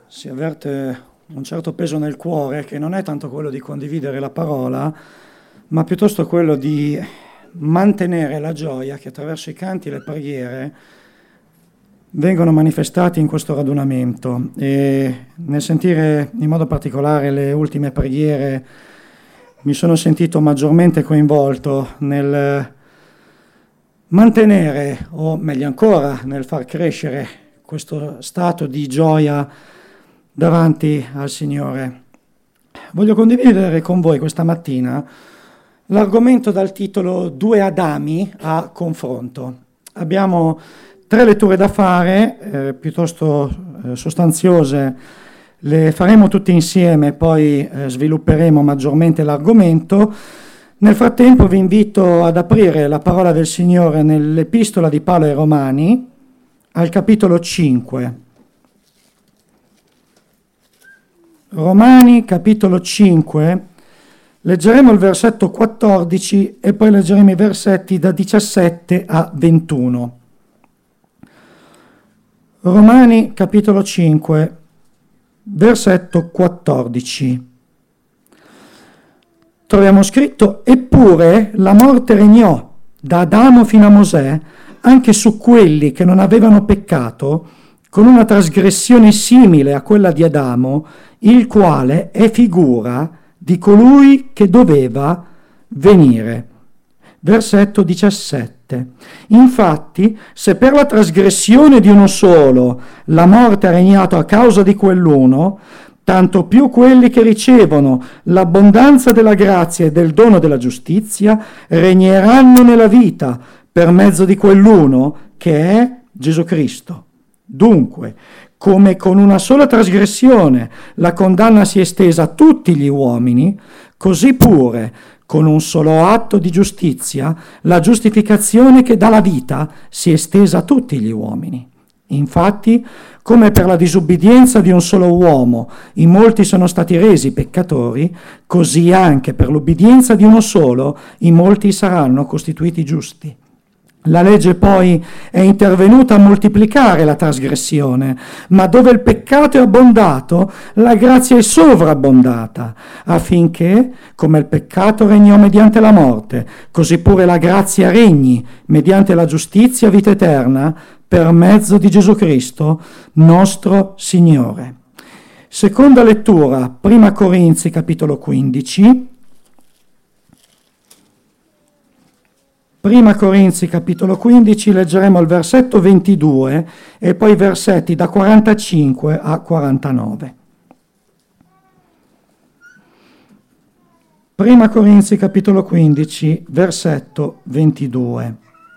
si avverte un certo peso nel cuore che non è tanto quello di condividere la parola, ma piuttosto quello di mantenere la gioia che attraverso i canti e le preghiere vengono manifestati in questo radunamento. E nel sentire in modo particolare le ultime preghiere mi sono sentito maggiormente coinvolto nel mantenere, o meglio ancora, nel far crescere questo stato di gioia davanti al Signore. Voglio condividere con voi questa mattina l'argomento dal titolo Due Adami a confronto. Abbiamo 3 letture da fare, piuttosto sostanziose, le faremo tutte insieme, poi svilupperemo maggiormente l'argomento. Nel frattempo vi invito ad aprire la parola del Signore nell'Epistola di Paolo ai Romani, al capitolo 5. Romani, capitolo 5, leggeremo il versetto 14 e poi leggeremo i versetti da 17 a 21. Romani, capitolo 5, versetto 14. Troviamo scritto: eppure la morte regnò da Adamo fino a Mosè anche su quelli che non avevano peccato, con una trasgressione simile a quella di Adamo, il quale è figura di colui che doveva venire. Versetto 17. Infatti, se per la trasgressione di uno solo la morte ha regnato a causa di quell'uno, tanto più quelli che ricevono l'abbondanza della grazia e del dono della giustizia regneranno nella vita per mezzo di quell'uno che è Gesù Cristo. Dunque, come con una sola trasgressione la condanna si è estesa a tutti gli uomini, così pure con un solo atto di giustizia la giustificazione che dà la vita si è estesa a tutti gli uomini. Infatti, come per la disubbidienza di un solo uomo in molti sono stati resi peccatori, così anche per l'ubbidienza di uno solo in molti saranno costituiti giusti. La legge poi è intervenuta a moltiplicare la trasgressione, ma dove il peccato è abbondato, la grazia è sovrabbondata, affinché, come il peccato regnò mediante la morte, così pure la grazia regni mediante la giustizia vita eterna per mezzo di Gesù Cristo, nostro Signore. Seconda lettura, Prima Corinzi, capitolo 15. Prima Corinzi capitolo 15, leggeremo il versetto 22 e poi i versetti da 45 a 49. Prima Corinzi capitolo 15, versetto 22.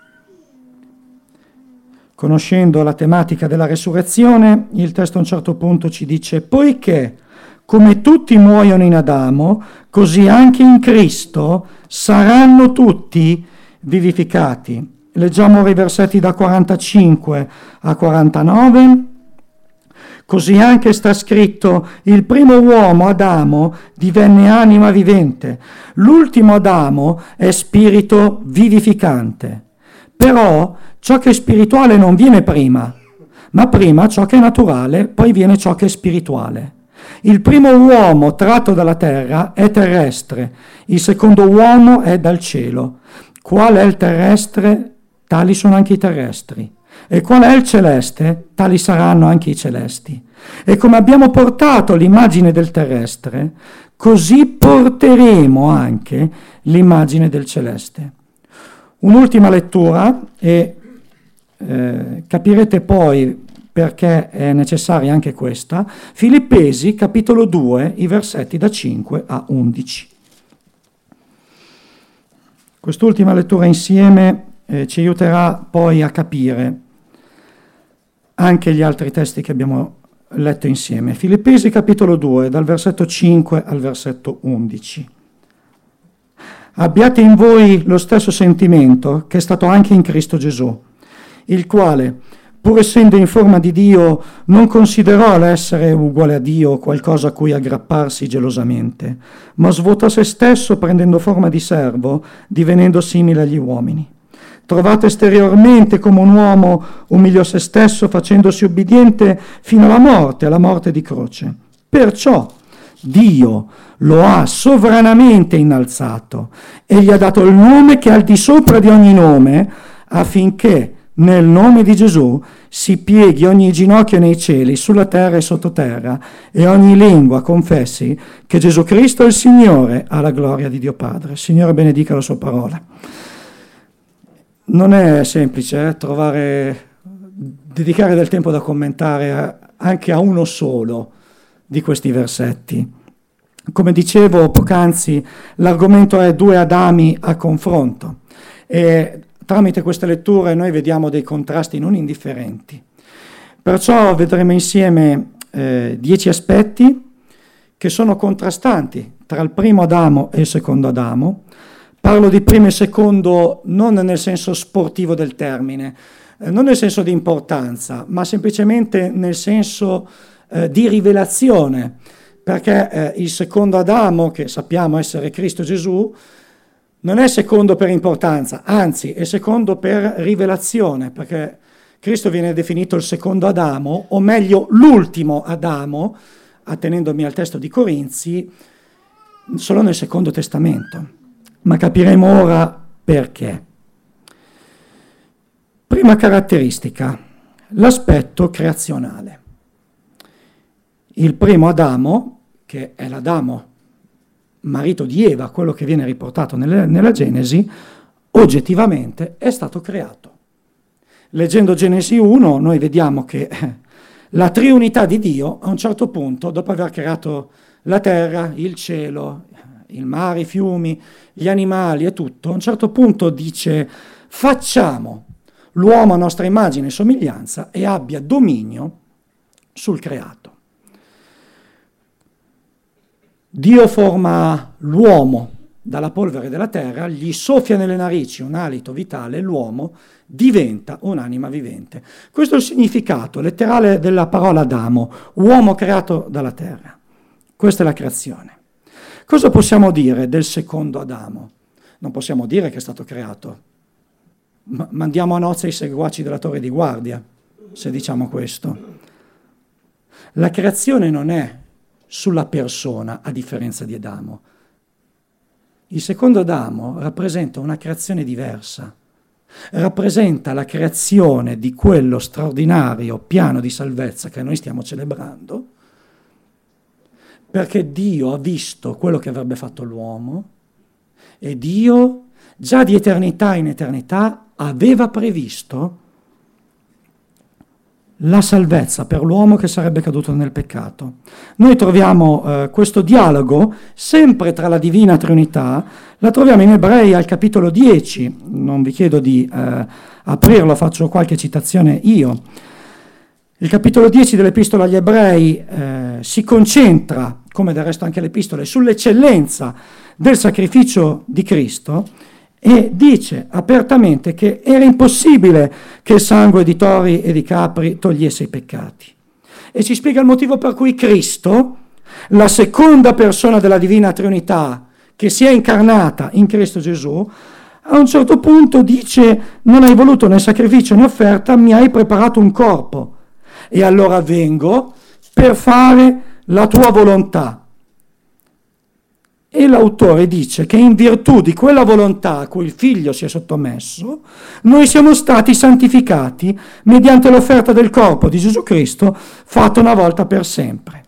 Conoscendo la tematica della resurrezione, il testo a un certo punto ci dice: poiché come tutti muoiono in Adamo, così anche in Cristo saranno tutti vivificati. Leggiamo ora i versetti da 45 a 49. Così anche sta scritto: il primo uomo, Adamo, divenne anima vivente, l'ultimo Adamo è spirito vivificante. Però ciò che è spirituale non viene prima, ma prima ciò che è naturale, poi viene ciò che è spirituale. Il primo uomo tratto dalla terra è terrestre, il secondo uomo è dal cielo. Qual è il terrestre? Tali sono anche i terrestri. E qual è il celeste? Tali saranno anche i celesti. E come abbiamo portato l'immagine del terrestre, così porteremo anche l'immagine del celeste. Un'ultima lettura e capirete poi perché è necessaria anche questa. Filippesi, capitolo 2, i versetti da 5 a 11. Quest'ultima lettura insieme ci aiuterà poi a capire anche gli altri testi che abbiamo letto insieme. Filippesi capitolo 2, dal versetto 5 al versetto 11. Abbiate in voi lo stesso sentimento che è stato anche in Cristo Gesù, il quale, pur essendo in forma di Dio, non considerò l'essere uguale a Dio qualcosa a cui aggrapparsi gelosamente, ma svuotò se stesso prendendo forma di servo, divenendo simile agli uomini. trovato esteriormente come un uomo, umiliò se stesso facendosi ubbidiente fino alla morte di croce. Perciò Dio lo ha sovranamente innalzato e gli ha dato il nome che è al di sopra di ogni nome, affinché nel nome di Gesù si pieghi ogni ginocchio nei cieli, sulla terra e sottoterra, e ogni lingua confessi che Gesù Cristo è il Signore, alla gloria di Dio Padre. Signore benedica la sua parola. Non è semplice dedicare del tempo da commentare anche a uno solo di questi versetti. Come dicevo poc'anzi, l'argomento è due Adami a confronto, e tramite queste letture noi vediamo dei contrasti non indifferenti. Perciò vedremo insieme 10 aspetti che sono contrastanti tra il primo Adamo e il secondo Adamo. Parlo di primo e secondo non nel senso sportivo del termine, non nel senso di importanza, ma semplicemente nel senso di rivelazione, perché il secondo Adamo, che sappiamo essere Cristo Gesù, non è secondo per importanza, anzi è secondo per rivelazione, perché Cristo viene definito il secondo Adamo, o meglio l'ultimo Adamo, attenendomi al testo di Corinzi, solo nel Secondo Testamento. Ma capiremo ora perché. Prima caratteristica, l'aspetto creazionale. Il primo Adamo, che è l'Adamo marito di Eva, quello che viene riportato nella Genesi, oggettivamente è stato creato. Leggendo Genesi 1 noi vediamo che la triunità di Dio a un certo punto, dopo aver creato la terra, il cielo, il mare, i fiumi, gli animali e tutto, a un certo punto dice: facciamo l'uomo a nostra immagine e somiglianza e abbia dominio sul creato. Dio forma l'uomo dalla polvere della terra, gli soffia nelle narici un alito vitale e l'uomo diventa un'anima vivente. Questo è il significato letterale della parola Adamo, uomo creato dalla terra. Questa è la creazione. Cosa possiamo dire del secondo Adamo? Non possiamo dire che è stato creato. Mandiamo a nozze i seguaci della torre di guardia, se diciamo questo. La creazione non è sulla persona, a differenza di Adamo. Il secondo Adamo rappresenta una creazione diversa, rappresenta la creazione di quello straordinario piano di salvezza che noi stiamo celebrando, perché Dio ha visto quello che avrebbe fatto l'uomo e Dio, già di eternità in eternità, aveva previsto la salvezza per l'uomo che sarebbe caduto nel peccato. Noi troviamo questo dialogo sempre tra la Divina Trinità, la troviamo in Ebrei al capitolo 10, non vi chiedo di aprirlo, faccio qualche citazione io. Il capitolo 10 dell'Epistola agli Ebrei si concentra, come del resto anche l'Epistole, sull'eccellenza del sacrificio di Cristo, e dice apertamente che era impossibile che il sangue di tori e di capri togliesse i peccati. E ci spiega il motivo per cui Cristo, la seconda persona della Divina Trinità, che si è incarnata in Cristo Gesù, a un certo punto dice: non hai voluto né sacrificio né offerta, mi hai preparato un corpo, e allora vengo per fare la tua volontà. E l'autore dice che in virtù di quella volontà a cui il figlio si è sottomesso, noi siamo stati santificati mediante l'offerta del corpo di Gesù Cristo fatta una volta per sempre.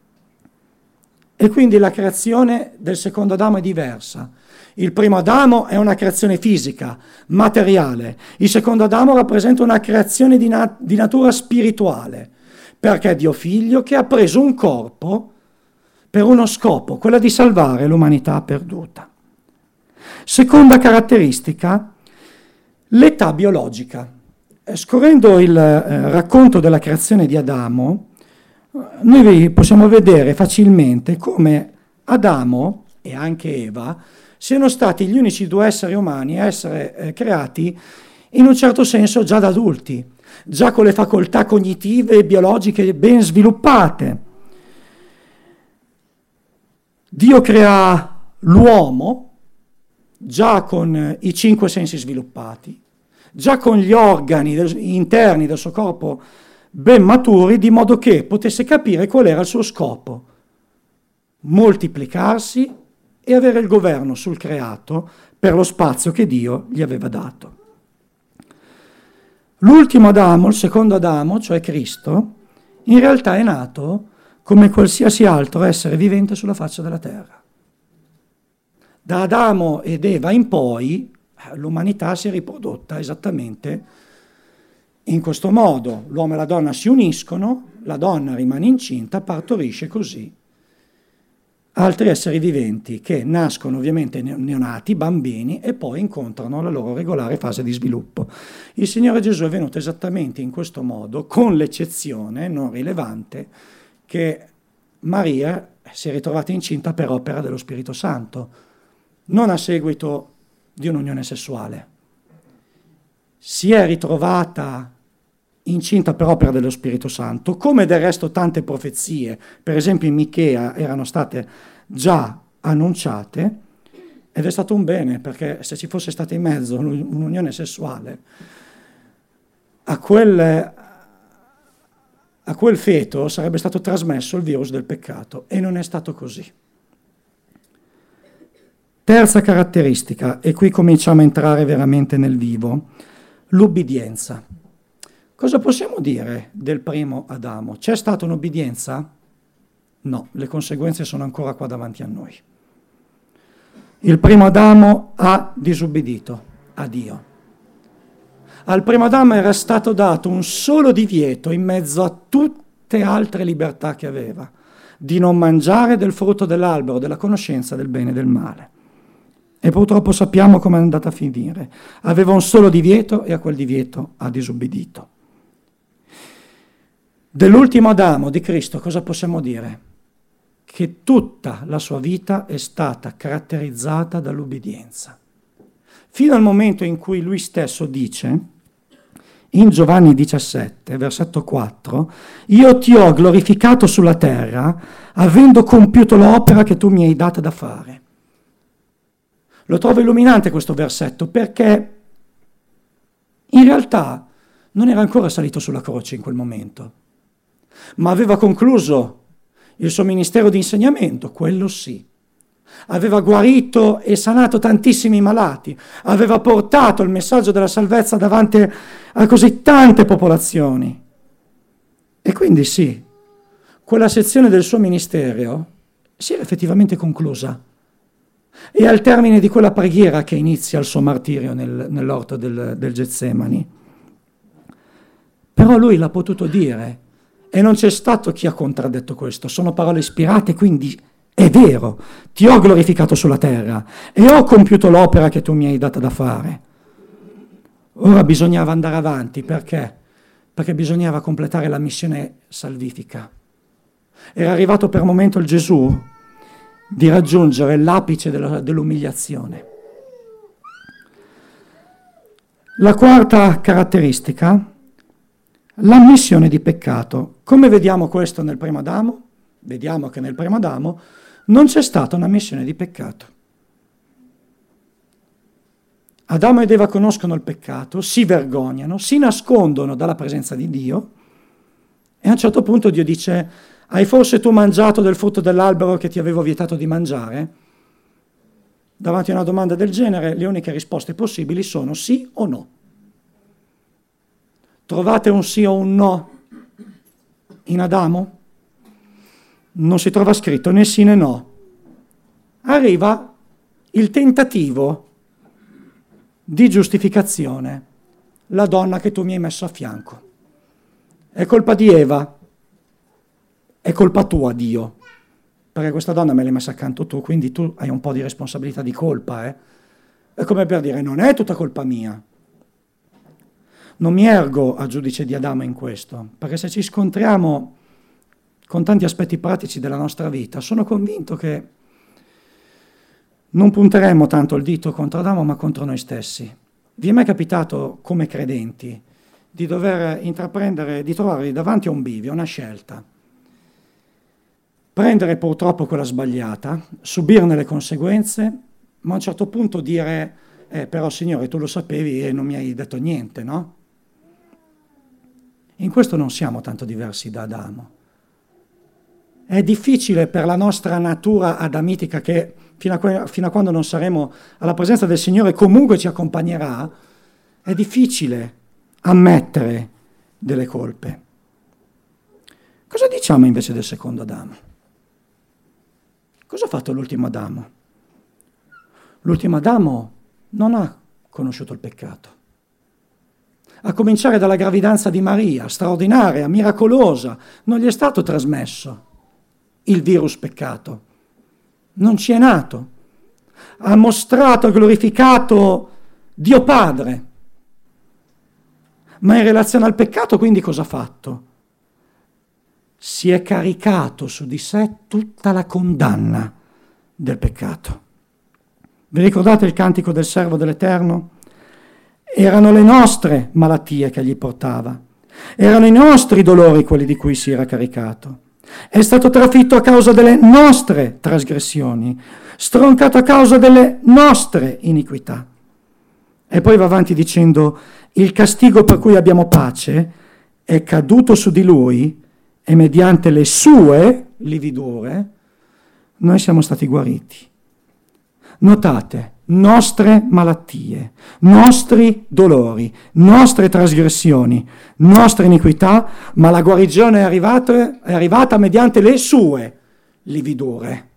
E quindi la creazione del secondo Adamo è diversa. Il primo Adamo è una creazione fisica, materiale. Il secondo Adamo rappresenta una creazione di natura spirituale, perché è Dio Figlio che ha preso un corpo per uno scopo, quello di salvare l'umanità perduta. Seconda caratteristica, l'età biologica. Scorrendo il racconto della creazione di Adamo, noi possiamo vedere facilmente come Adamo e anche Eva siano stati gli unici due esseri umani a essere creati in un certo senso già da adulti, già con le facoltà cognitive e biologiche ben sviluppate. Dio crea l'uomo già con i 5 sensi sviluppati, già con gli organi interni del suo corpo ben maturi, di modo che potesse capire qual era il suo scopo: moltiplicarsi e avere il governo sul creato per lo spazio che Dio gli aveva dato. L'ultimo Adamo, il secondo Adamo, cioè Cristo, in realtà è nato come qualsiasi altro essere vivente sulla faccia della terra. Da Adamo ed Eva in poi l'umanità si è riprodotta esattamente in questo modo. L'uomo e la donna si uniscono, la donna rimane incinta, partorisce così altri esseri viventi che nascono ovviamente neonati, bambini, e poi incontrano la loro regolare fase di sviluppo. Il Signore Gesù è venuto esattamente in questo modo, con l'eccezione non rilevante che Maria si è ritrovata incinta per opera dello Spirito Santo, non a seguito di un'unione sessuale. Si è ritrovata incinta per opera dello Spirito Santo, come del resto tante profezie, per esempio in Michea, erano state già annunciate, ed è stato un bene, perché se ci fosse stata in mezzo un'unione sessuale, a quel feto sarebbe stato trasmesso il virus del peccato, e non è stato così. Terza caratteristica, e qui cominciamo a entrare veramente nel vivo, l'ubbidienza. Cosa possiamo dire del primo Adamo? C'è stata un'obbedienza? No, le conseguenze sono ancora qua davanti a noi. Il primo Adamo ha disubbidito a Dio. Al primo Adamo era stato dato un solo divieto in mezzo a tutte altre libertà che aveva, di non mangiare del frutto dell'albero della conoscenza del bene e del male. E purtroppo sappiamo come è andata a finire. Aveva un solo divieto e a quel divieto ha disubbidito. Dell'ultimo Adamo, di Cristo, cosa possiamo dire? Che tutta la sua vita è stata caratterizzata dall'ubbidienza. Fino al momento in cui lui stesso dice, in Giovanni 17, versetto 4, io ti ho glorificato sulla terra, avendo compiuto l'opera che tu mi hai data da fare. Lo trovo illuminante questo versetto, perché in realtà non era ancora salito sulla croce in quel momento, ma aveva concluso il suo ministero di insegnamento, quello sì. Aveva guarito e sanato tantissimi malati, aveva portato il messaggio della salvezza davanti a così tante popolazioni. E quindi sì, quella sezione del suo ministero si era effettivamente conclusa. E al termine di quella preghiera che inizia il suo martirio nell'orto del Getsemani. Però lui l'ha potuto dire, e non c'è stato chi ha contraddetto questo. Sono parole ispirate, quindi è vero. Ti ho glorificato sulla terra e ho compiuto l'opera che tu mi hai data da fare. Ora bisognava andare avanti, perché? Perché bisognava completare la missione salvifica. Era arrivato per momento il Gesù di raggiungere l'apice dell'umiliazione. La quarta caratteristica, l'ammissione di peccato. Come vediamo questo nel primo Adamo? Vediamo che nel primo Adamo non c'è stata un'ammissione di peccato. Adamo ed Eva conoscono il peccato, si vergognano, si nascondono dalla presenza di Dio, e a un certo punto Dio dice: hai forse tu mangiato del frutto dell'albero che ti avevo vietato di mangiare? Davanti a una domanda del genere, le uniche risposte possibili sono sì o no. Trovate un sì o un no in Adamo? Non si trova scritto né sì né no. Arriva il tentativo di giustificazione, la donna che tu mi hai messo a fianco. È colpa di Eva, è colpa tua, Dio, perché questa donna me l'hai messa accanto tu, quindi tu hai un po' di responsabilità, di colpa, eh? È come per dire, non è tutta colpa mia. Non mi ergo a giudice di Adamo in questo, perché se ci scontriamo con tanti aspetti pratici della nostra vita, sono convinto che non punteremmo tanto il dito contro Adamo, ma contro noi stessi. Vi è mai capitato, come credenti, di dover intraprendere, di trovarvi davanti a un bivio, una scelta? Prendere purtroppo quella sbagliata, subirne le conseguenze, ma a un certo punto dire Però Signore tu lo sapevi e non mi hai detto niente, no? In questo non siamo tanto diversi da Adamo. È difficile per la nostra natura adamitica, che fino a quando non saremo alla presenza del Signore comunque ci accompagnerà, è difficile ammettere delle colpe. Cosa diciamo invece del secondo Adamo? Cosa ha fatto l'ultimo Adamo? L'ultimo Adamo non ha conosciuto il peccato. A cominciare dalla gravidanza di Maria, straordinaria, miracolosa, non gli è stato trasmesso il virus peccato. Non ci è nato. Ha mostrato e glorificato Dio Padre. Ma in relazione al peccato, quindi cosa ha fatto? Si è caricato su di sé tutta la condanna del peccato. Vi ricordate il cantico del servo dell'Eterno? Erano le nostre malattie che gli portava, erano i nostri dolori quelli di cui si era caricato. È stato trafitto a causa delle nostre trasgressioni, stroncato a causa delle nostre iniquità. E poi va avanti dicendo: il castigo per cui abbiamo pace è caduto su di lui e mediante le sue lividure noi siamo stati guariti. Notate, nostre malattie, nostri dolori, nostre trasgressioni, nostre iniquità, ma la guarigione è arrivata mediante le sue lividure.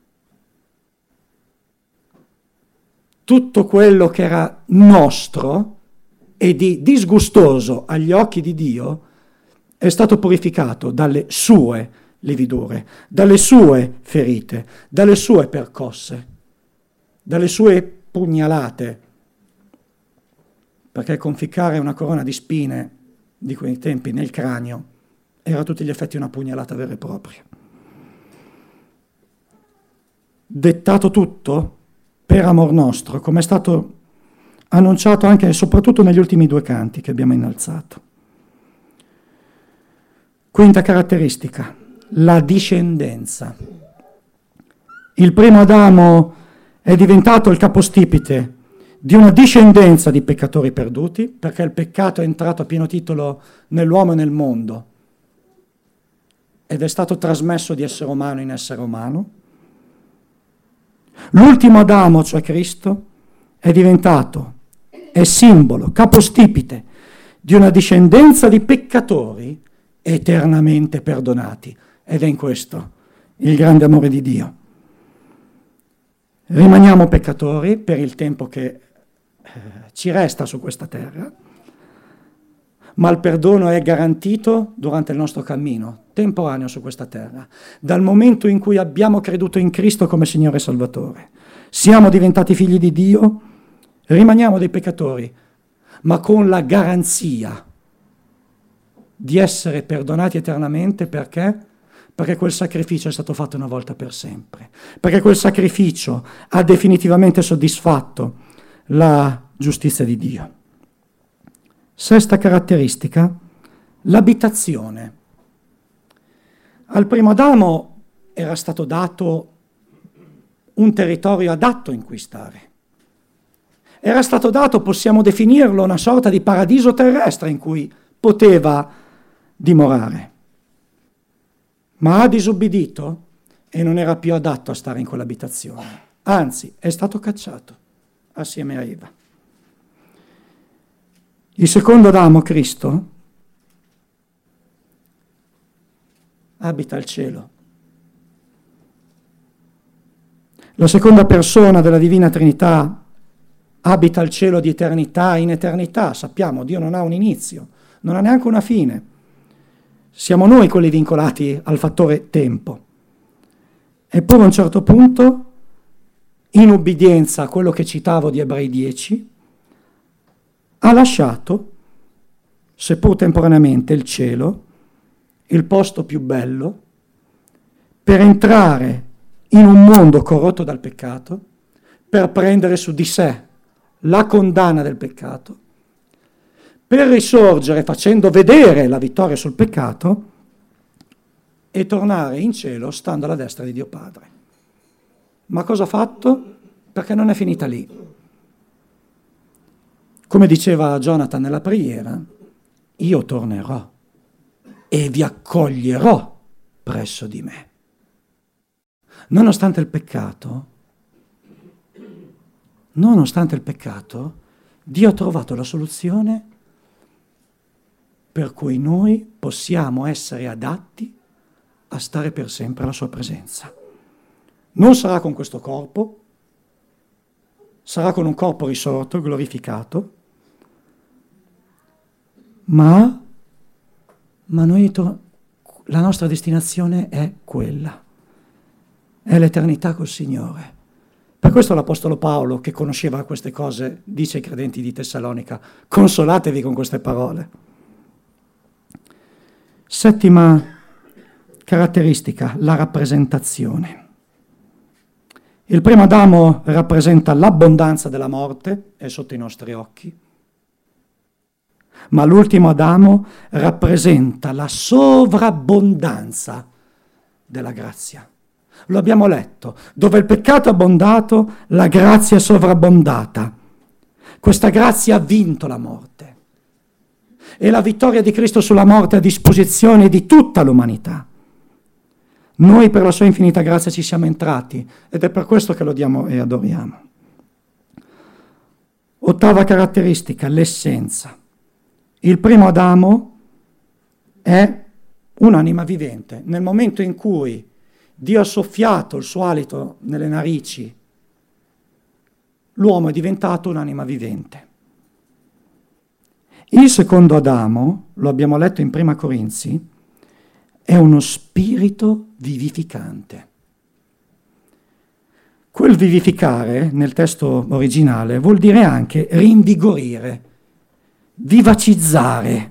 Tutto quello che era nostro e di disgustoso agli occhi di Dio è stato purificato dalle sue lividure, dalle sue ferite, dalle sue percosse, dalle sue pugnalate, perché conficcare una corona di spine di quei tempi nel cranio era a tutti gli effetti una pugnalata vera e propria. Dettato tutto per amor nostro, come è stato annunciato anche e soprattutto negli ultimi due canti che abbiamo innalzato. Quinta caratteristica, la discendenza. Il primo Adamo è diventato il capostipite di una discendenza di peccatori perduti, perché il peccato è entrato a pieno titolo nell'uomo e nel mondo ed è stato trasmesso di essere umano in essere umano. L'ultimo Adamo, cioè Cristo, è simbolo, capostipite di una discendenza di peccatori eternamente perdonati, ed è in questo il grande amore di Dio. Rimaniamo peccatori per il tempo che ci resta su questa terra, ma il perdono è garantito durante il nostro cammino temporaneo su questa terra. Dal momento in cui abbiamo creduto in Cristo come Signore e Salvatore, siamo diventati figli di Dio, rimaniamo dei peccatori, ma con la garanzia di essere perdonati eternamente. Perché? Perché quel sacrificio è stato fatto una volta per sempre, perché quel sacrificio ha definitivamente soddisfatto la giustizia di Dio. Sesta caratteristica, l'abitazione. Al primo Adamo era stato dato un territorio adatto in cui stare. Era stato dato, possiamo definirlo, una sorta di paradiso terrestre in cui poteva dimorare. Ma ha disubbidito e non era più adatto a stare in quell'abitazione. Anzi, è stato cacciato assieme a Eva. Il secondo Adamo, Cristo, abita al cielo. La seconda persona della Divina Trinità abita al cielo di eternità in eternità. Sappiamo, Dio non ha un inizio, non ha neanche una fine. Siamo noi quelli vincolati al fattore tempo. Eppure a un certo punto, in ubbidienza a quello che citavo di Ebrei 10, ha lasciato, seppur temporaneamente, il cielo, il posto più bello, per entrare in un mondo corrotto dal peccato, per prendere su di sé la condanna del peccato, per risorgere facendo vedere la vittoria sul peccato e tornare in cielo stando alla destra di Dio Padre. Ma cosa ha fatto? Perché non è finita lì. Come diceva Jonathan nella preghiera, io tornerò e vi accoglierò presso di me. Nonostante il peccato, Dio ha trovato la soluzione per cui noi possiamo essere adatti a stare per sempre alla sua presenza. Non sarà con questo corpo, sarà con un corpo risorto, glorificato, ma noi la nostra destinazione è quella, è l'eternità col Signore. Per questo l'Apostolo Paolo, che conosceva queste cose, dice ai credenti di Tessalonica: consolatevi con queste parole. Settima caratteristica, la rappresentazione. Il primo Adamo rappresenta l'abbondanza della morte, è sotto i nostri occhi, ma l'ultimo Adamo rappresenta la sovrabbondanza della grazia. Lo abbiamo letto, dove il peccato è abbondato, la grazia è sovrabbondata. Questa grazia ha vinto la morte. E la vittoria di Cristo sulla morte è a disposizione di tutta l'umanità. Noi per la sua infinita grazia ci siamo entrati ed è per questo che lodiamo e adoriamo. Ottava caratteristica, l'essenza. Il primo Adamo è un'anima vivente. Nel momento in cui Dio ha soffiato il suo alito nelle narici, l'uomo è diventato un'anima vivente. Il secondo Adamo, lo abbiamo letto in Prima Corinzi, è uno spirito vivificante. Quel vivificare, nel testo originale, vuol dire anche rinvigorire, vivacizzare,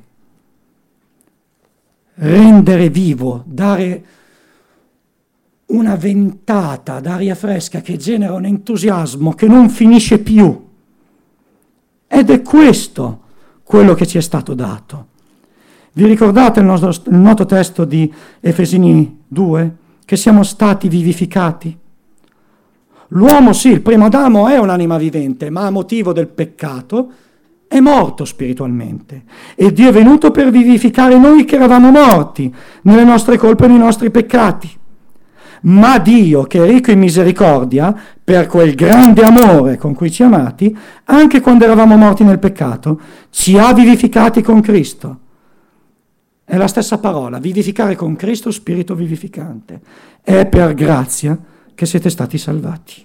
rendere vivo, dare una ventata d'aria fresca che genera un entusiasmo che non finisce più. Ed è questo quello che ci è stato dato. Vi ricordate il noto testo di Efesini 2? Che siamo stati vivificati? L'uomo sì, il primo Adamo è un'anima vivente, ma a motivo del peccato è morto spiritualmente. E Dio è venuto per vivificare noi che eravamo morti nelle nostre colpe e nei nostri peccati. Ma Dio, che è ricco in misericordia, per quel grande amore con cui ci ha amati, anche quando eravamo morti nel peccato, ci ha vivificati con Cristo. È la stessa parola, vivificare con Cristo, spirito vivificante. È per grazia che siete stati salvati.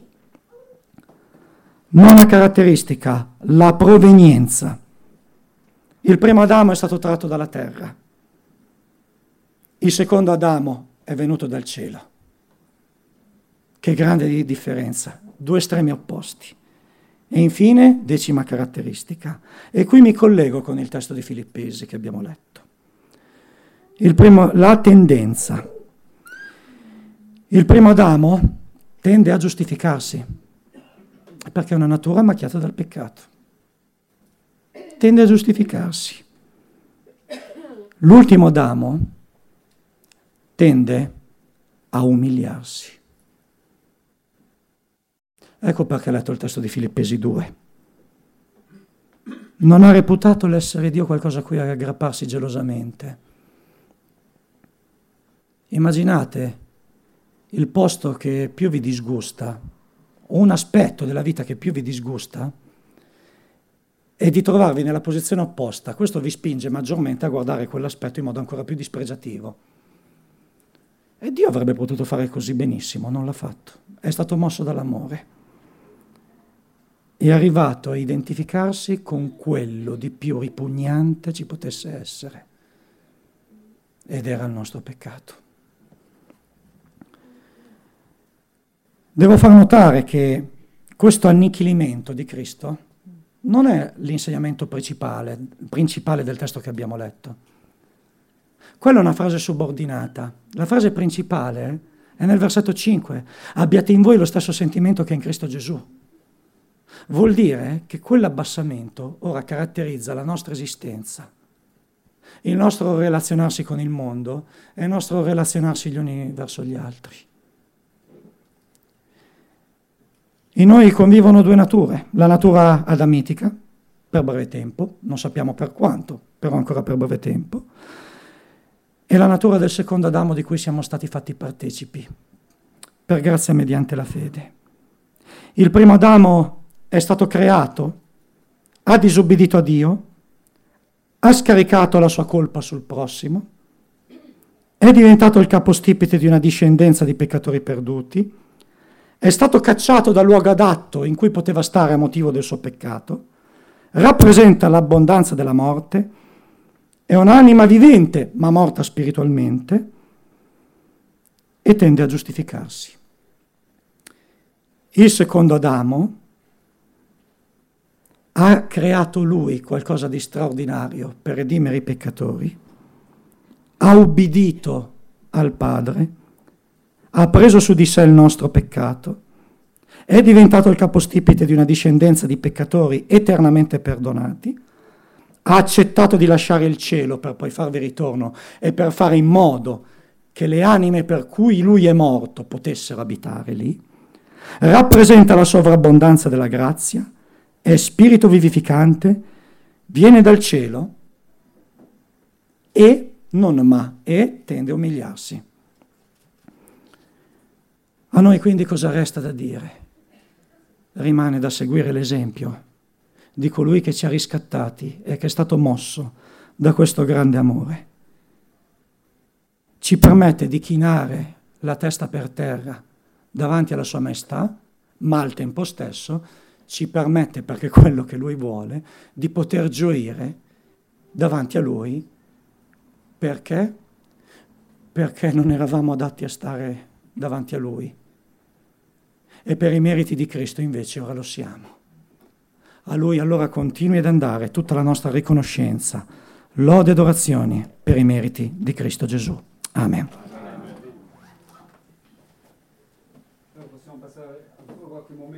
Nona caratteristica, la provenienza. Il primo Adamo è stato tratto dalla terra. Il secondo Adamo è venuto dal cielo. Che grande differenza, due estremi opposti. E infine, decima caratteristica, e qui mi collego con il testo di Filippesi che abbiamo letto. La tendenza. Il primo Adamo tende a giustificarsi, perché è una natura macchiata dal peccato. Tende a giustificarsi. L'ultimo Adamo tende a umiliarsi. Ecco perché ho letto il testo di Filippesi 2. Non ha reputato l'essere Dio qualcosa a cui aggrapparsi gelosamente. Immaginate il posto che più vi disgusta, o un aspetto della vita che più vi disgusta, e di trovarvi nella posizione opposta. Questo vi spinge maggiormente a guardare quell'aspetto in modo ancora più dispregiativo. E Dio avrebbe potuto fare così benissimo, non l'ha fatto. È stato mosso dall'amore. È arrivato a identificarsi con quello di più ripugnante ci potesse essere. Ed era il nostro peccato. Devo far notare che questo annichilimento di Cristo non è l'insegnamento principale del testo che abbiamo letto. Quella è una frase subordinata. La frase principale è nel versetto 5. Abbiate in voi lo stesso sentimento che è in Cristo Gesù. Vuol dire che quell'abbassamento ora caratterizza la nostra esistenza, il nostro relazionarsi con il mondo e il nostro relazionarsi gli uni verso gli altri. In noi convivono due nature, la natura adamitica per breve tempo, non sappiamo per quanto, però ancora per breve tempo, e la natura del secondo Adamo di cui siamo stati fatti partecipi, per grazia mediante la fede. Il primo Adamo è stato creato, ha disobbedito a Dio, ha scaricato la sua colpa sul prossimo, è diventato il capostipite di una discendenza di peccatori perduti, è stato cacciato dal luogo adatto in cui poteva stare a motivo del suo peccato, rappresenta l'abbondanza della morte, è un'anima vivente ma morta spiritualmente e tende a giustificarsi. Il secondo Adamo ha creato lui qualcosa di straordinario per redimere i peccatori, ha ubbidito al Padre, ha preso su di sé il nostro peccato, è diventato il capostipite di una discendenza di peccatori eternamente perdonati, ha accettato di lasciare il cielo per poi farvi ritorno e per fare in modo che le anime per cui lui è morto potessero abitare lì, rappresenta la sovrabbondanza della grazia, è spirito vivificante, viene dal cielo e, non ma, e tende a umiliarsi. A noi quindi cosa resta da dire? Rimane da seguire l'esempio di colui che ci ha riscattati e che è stato mosso da questo grande amore. Ci permette di chinare la testa per terra davanti alla sua maestà, ma al tempo stesso ci permette, perché è quello che lui vuole, di poter gioire davanti a lui. Perché? Perché non eravamo adatti a stare davanti a lui. E per i meriti di Cristo invece ora lo siamo. A lui allora continui ad andare tutta la nostra riconoscenza, lode ed adorazioni per i meriti di Cristo Gesù. Amen. Possiamo passare ancora qualche momento.